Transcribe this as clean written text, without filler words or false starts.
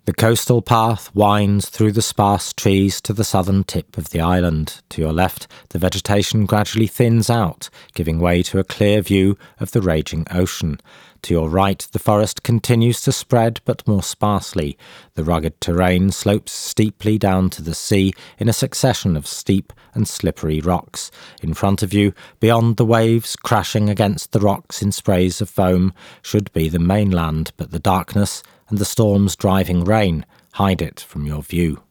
The coastal path winds through the sparse trees to the southern tip of the island. To your left, the vegetation gradually thins out, giving way to a clear view of the raging ocean. To your right, the forest continues to spread, but more sparsely. The rugged terrain slopes steeply down to the sea in a succession of steep and slippery rocks. In front of you, beyond the waves crashing against the rocks in sprays of foam, should be the mainland, but the darkness and the storm's driving rain hide it from your view.